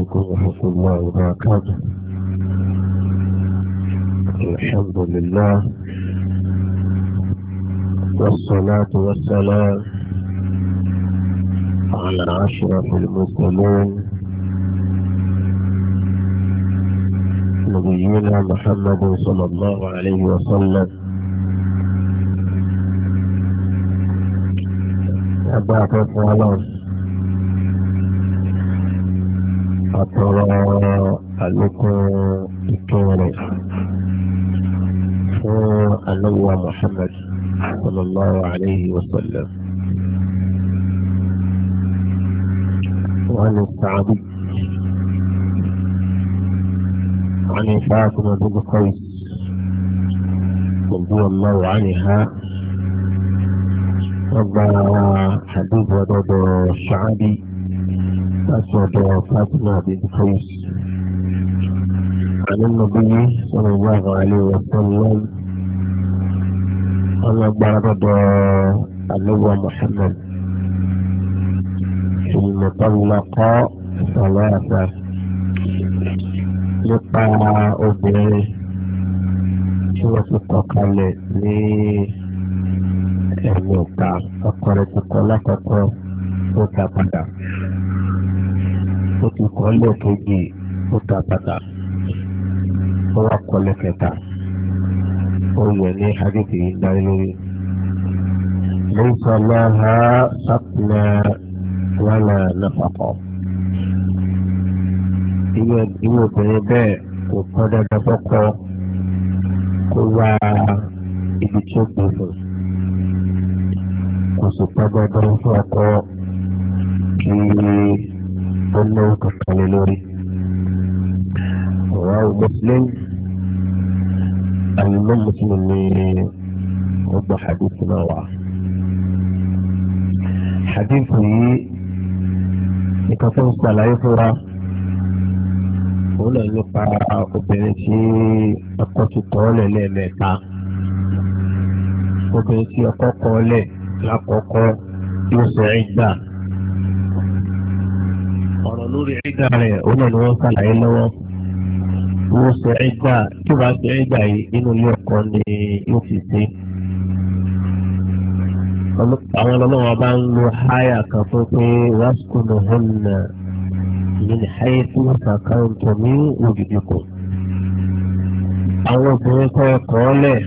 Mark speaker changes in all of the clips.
Speaker 1: عليكم ورحمة الله وبركاته. الحمد لله والصلاة والسلام على أشرف المرسلين نبينا محمد صلى الله عليه وسلم. أباك فعلا أترى لكم الكوري فالنبي محمد صلى الله عليه وسلم. وعن السعدي عن فاطمة بن قيس رضي الله عنها وضع حديث ودود الشعبي أسود فاطمة بن قيس عن النبي صلى الله عليه وسلم أن ضرب النبي محمد في المطلقة ثلاثة nípa obìnrin tí wọ́n ti kọ̀ kalẹ̀ ní ẹ̀mí ọ̀tá ọkọ rẹ̀ ti kọ̀ lákọ̀ọ́kọ́ ó ta padà ó ti kọ̀ lẹ́ẹ̀kejì ó ta padà ó wá kọ̀ lẹ́ẹ̀kẹta ó yẹ ní hadith yìí dárí lórí. ليس لها سقنا ولا نفقة. ìwé obìnrin bẹ́ẹ̀ kò kọ́ dandan fọ́kọ kó wá ibi tí ó gbé fún kò sì kọ́ dandan fún ọkọ kí ó náwó kankan lé lórí. ọ̀rọ̀ Muslim àyùmọ́ Muslim ni ó gba hadith náà wá. hadith yìí nìkan tó ń ṣàlàyé fúnra òun náà nípa obìnrin tí ọkọ ti tọ́ ọ́lẹ̀ lẹ́ẹ̀mẹ́ta. obìnrin tí ọkọ kọ̀ ọ́lẹ̀ lákọ̀ọ́kọ́ yóò ṣe ìdà. ọ̀rọ̀ lórí ìdà rẹ̀ òun náà ni wọ́n ṣàlàyé lọ́wọ́. yóò ṣe ìdà tí wàá ṣe ìdà yìí nínú ilé ọkọ ni yóò fi ṣe. àwọn ọlọ́wọ́ bá ń lo háyà kan fún pé wàásùkùnù hùnà من حيث سكنتم من وجدكم. àwọn obìnrin kọ́ ẹ̀kọ́ lẹ̀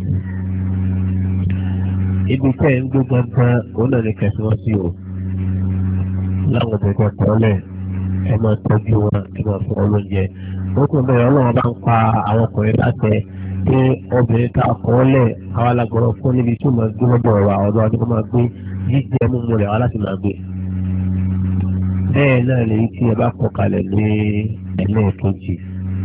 Speaker 1: ibi tẹ́ ń gbé gangan òun náà ní kẹsì wọ́n sí o. láwọn obìnrin kọ́ ẹ̀kọ́ lẹ̀ ẹ máa tọ́jú wọn ẹ máa fún ọ lóúnjẹ. wọ́n tún bẹ̀rẹ̀ ọlọ́run bá ń pa àwọn ọkùnrin láṣẹ pé obìnrin ká kọ́ lẹ̀ àwọn alágbọ̀rọ̀ fún níbi tí ó máa gbé lọ́dọ̀ wa ọ̀dọ́ adé kó máa gbé jíjẹ mímu rẹ̀ wá láti máa gbé. bẹ́ẹ̀ náà lèyí tí ẹ bá kọ kalẹ̀ ní ẹlẹ́ẹ̀kejì.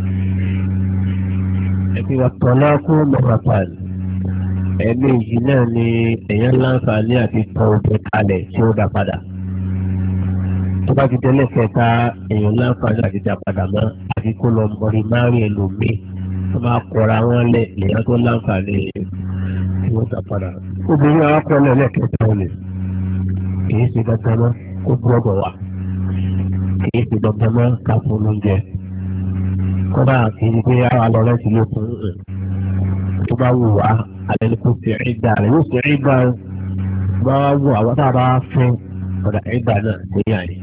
Speaker 1: ẹ̀fí wa tọ́lá kó mọ́pàpàl ẹ̀ẹ̀mejì náà ni èèyàn láǹfààní àti tọ́ obìnrin kalẹ̀ tí ó dá padà. tó bá ti tẹ́lẹ̀ kẹta èèyàn láǹfààní àti dá padà mọ́ àti kó lọ mọ̀rí márùn ẹlòmíì tó máa kọra wọn lẹ̀ lèèyàn tó láǹfààní tí wọ́n dá padà. obìnrin àwọn akọ́lẹ̀ lẹ́ẹ̀kẹta ò lè kì í ṣe dandan mọ́ kó gbọ́dọ̀ wà. kìí ṣe dandan mọ́ ká fún oúnjẹ. kódà kìí pé àwọn alọ́rẹ́ ti ló fún un. tó bá wù wá alẹ́ ní kó ṣe ìgbà rẹ̀ yóò ṣe ìgbà bá wá wù àwọn tá a bá fún ọ̀dà ìgbà náà ṣe yà ni.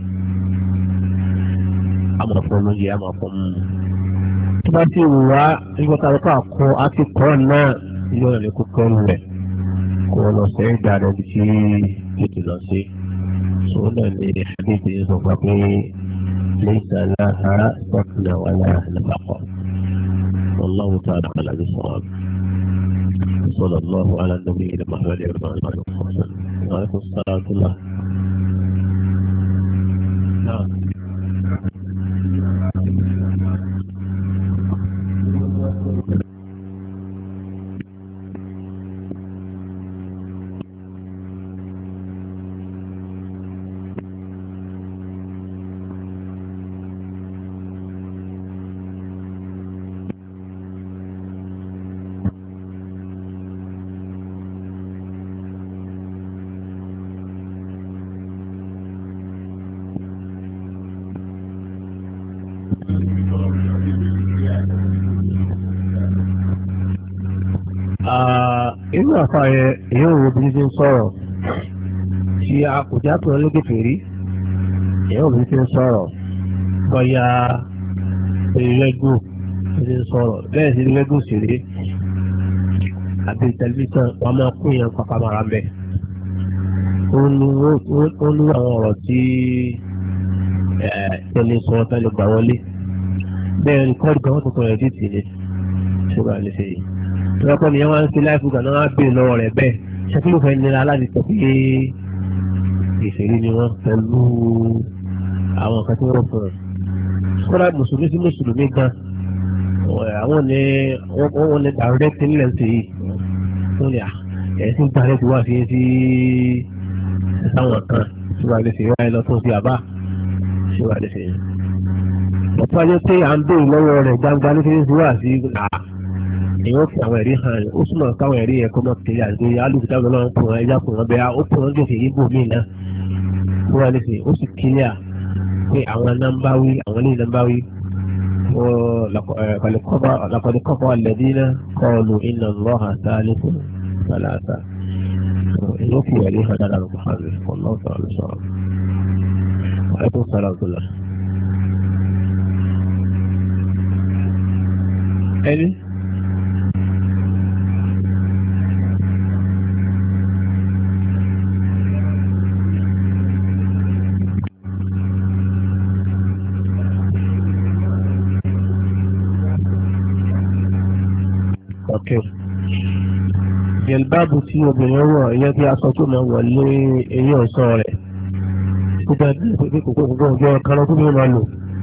Speaker 1: a máa fún oúnjẹ a máa fún un. tó bá ti wù wá nígbà tá a kọ́ àkọ́ á ti kọ́ náà yóò rẹ̀ kó kẹ́rù rẹ̀ kó lọ ṣe ìgbà rẹ̀ bí tí yóò ti lọ sí. sòwò náà ní àdéhùn yìí sọ pé ليس لها سكن ولا نفقة. والله تعالى على الصواب. صلى الله على النبي محمد صلى الله عليه وسلم. وعليكم السلام ورحمة الله. نعم. inú àfa yẹn èyí ò wo bí ti ń sọ̀rọ̀ tí a kò já pé ọlọ́gẹ̀fẹ̀ rí èyí ò bí ti ń sọ̀rọ̀ bọ́yá rẹ́gù ti ń sọ̀rọ̀ bẹ́ẹ̀ sí rẹ́gù sì rí àti tẹlifíṣàn wọn máa kún yẹn pàpà mara ń bẹ̀. ó ní àwọn ọ̀rọ̀ tí tẹ́lẹ̀ sọ tẹ́lẹ̀ gbà wọlé bẹ́ẹ̀ rìkọ́dì kan wọ́n tó kọ́ ẹ̀ dì tì ní ṣùgbọ́n àlẹ́ ṣe yìí. Tọ́lọ́pọ̀ ni wọ́n ń ṣe láìpẹ́ gan náà bèèrè lọ́wọ́ rẹ̀ bẹ́ẹ̀ ṣé kí ló fẹ́ nira láti sọ pé ìṣèlú ni wọ́n pẹ̀lú àwọn nǹkan tí wọ́n fún un. Kọ́lá mùsùlùmí sí mùsùlùmí gan àwọn ní wọ́n ní direct nílẹ̀ ṣe yìí wọ́n ní ẹ̀sìn direct wà sí sáwọn kan ṣùgbọ́n àlẹ́ ṣe yìí wáyé lọ́tún sí àbá ṣùgbọ́n àlẹ́ ṣe yìí. Ọ̀pọ̀ ajé pé à ń bèèrè lọ́wọ́ rẹ̀ gbangba ní kí ní wà sí èèyàn fi àwọn ẹ̀rí hàn ó súnmọ́ káwọn ẹ̀rí ẹ̀kọ́ mọ́ tẹ̀lé àti alùpùpù náà kùn wọn ẹja kùn wọn bẹ́ẹ̀ ó kùn wọn gbèsè yíbò míì náà wọ́n wá nísìnyí ó sì kílíà pé àwọn nọ́mbà wí àwọn ilé nọ́mbà wí làkọ̀dé kọ́kọ́ alẹ́dí náà kọ́ọ̀lù iná lọ́hà sáálẹ́kùn sálàsà èèyàn fi ẹ̀rí hàn dáadáa lọ́kọ̀ hàn mí ọlọ́ọ̀tọ̀ àlùsọ̀rọ̀ ẹ̀kún sára ọ̀tọ̀lá. ẹni. Jẹ̀lbáàbù tí obìnrin wọ̀ ẹ̀yẹ́ tí aṣọ tó máa wọ̀ lé eyín ọ̀ṣọ́ rẹ̀ nígbà tí kòkó ọjọ́ kan tó bí máa lò.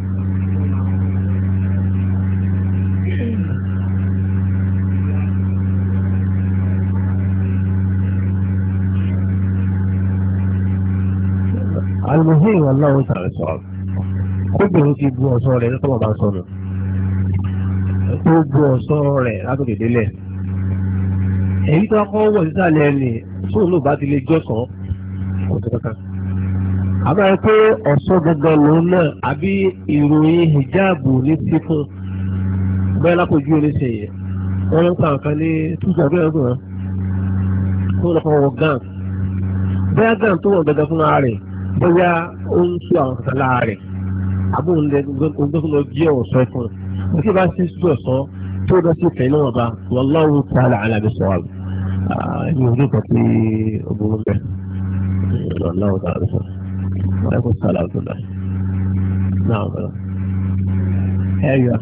Speaker 1: Àlùmọ́hìn wà láwọn sàrẹ̀ sọ̀rọ̀ kóbìnrin ti bu ọ̀ṣọ́ rẹ̀ nítorí ọba sọnù tó bu ọ̀ṣọ́ rẹ̀ látòkè délẹ̀. Èyí tó kọ́ wọ̀ sísàlẹ̀ ẹni fún ló bá ti lè jọ́sàn kò tó kankan. Àbá rẹ pé ọ̀ṣọ́ gangan lòun náà àbí ìròyìn hijabu ní sí fún bẹ́ẹ̀ lápòjú oníṣẹ́yẹ. Wọ́n ń pa nǹkan ní tújà bẹ́ẹ̀ gbọ́n tó lọ́kọ́ wọ gán. Bẹ́ẹ̀ gán tó wọ̀ gangan fún ara rẹ̀ bóyá ó ń tú àwọn kankan lára rẹ̀ àbó ń gbé lọ jẹ́ ọ̀ṣọ́ fún un. Mo kí bá sí sí ọ̀ṣọ́ tó bá sí fẹ́ náà bá wallahu ta'ala a'lam bis-sawab. Ẹni ojú kan tí obìnrin bẹ̀ wallahu ta'ala bis-sawab. Wọ́n kò sálà ọ̀tún náà. Náà bẹ̀rẹ̀. Ẹ̀yà.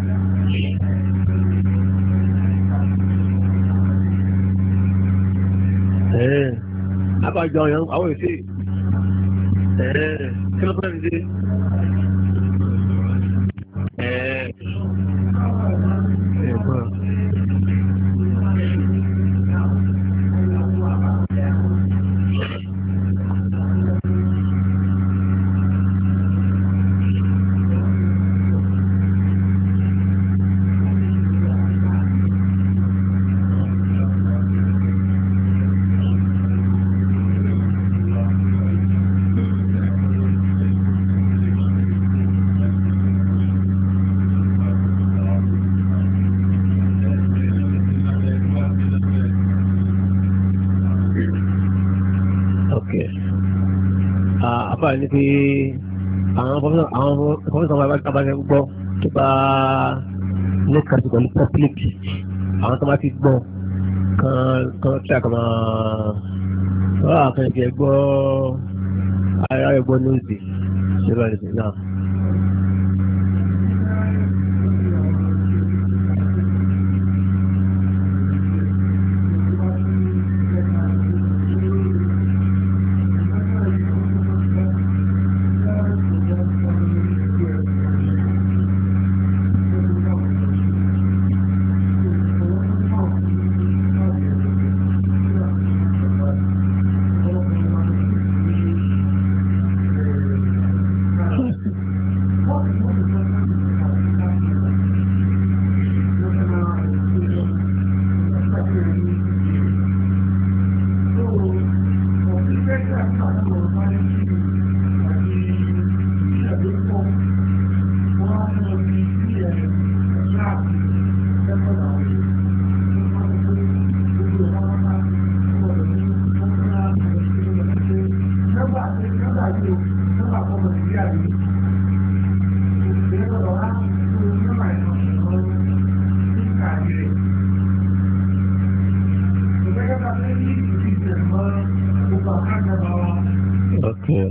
Speaker 1: Abájọ ọ̀yàn àwọn èsì. Kí ló bá ń dé? Àbá ní pé àwọn fọ́nṣán bá ṣe gbọ́ tó bá ní kàtí pẹ̀lú public àwọn tó bá ti gbọ́ kan tí a kàn máa wọ́n àkànjẹ́ gbọ́ ara rẹ̀ gbọ́ lóòsì ṣe bá lè sè náà. Okay.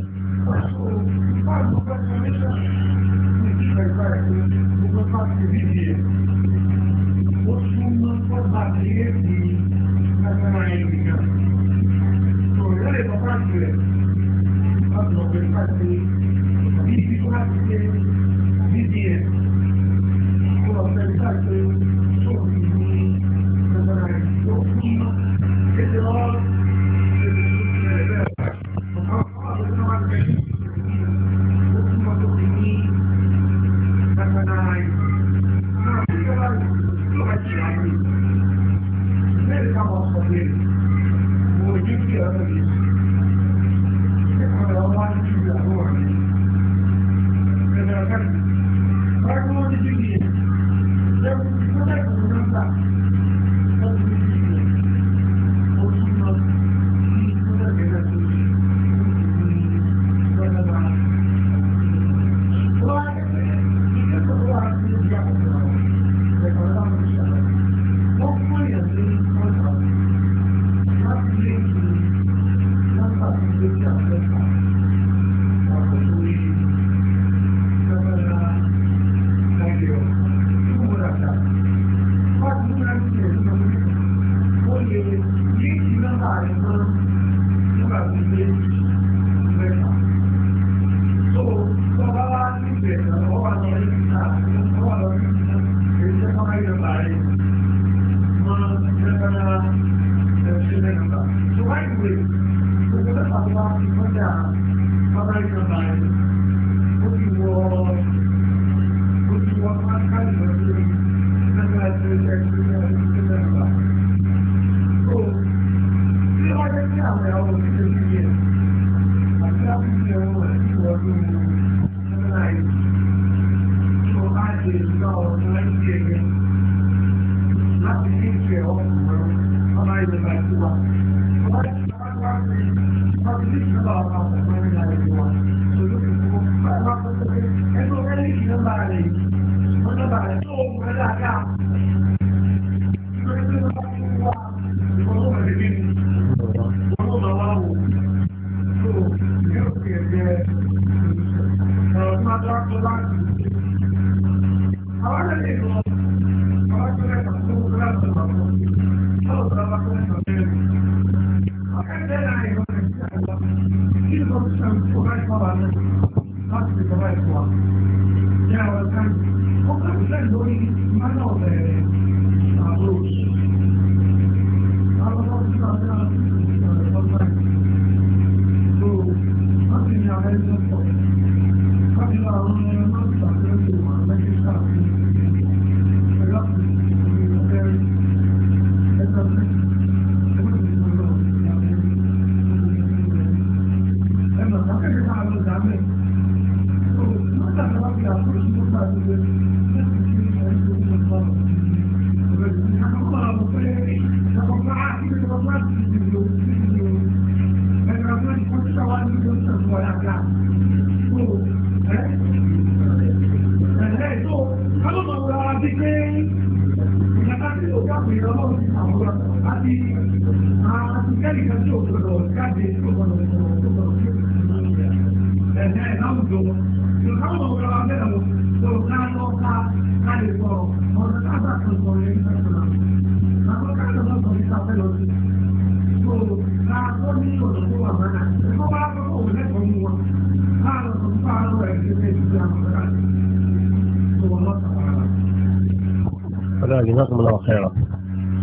Speaker 1: جزاكم الله خيرا.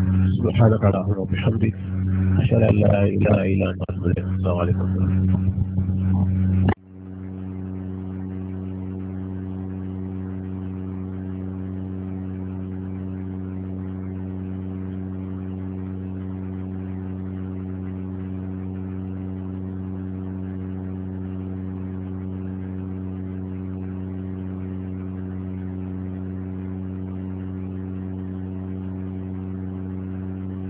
Speaker 1: سبحانك اللهم وبحمدك أشهد أن لا إله إلا أنت أستغفرك. السلام عليكم.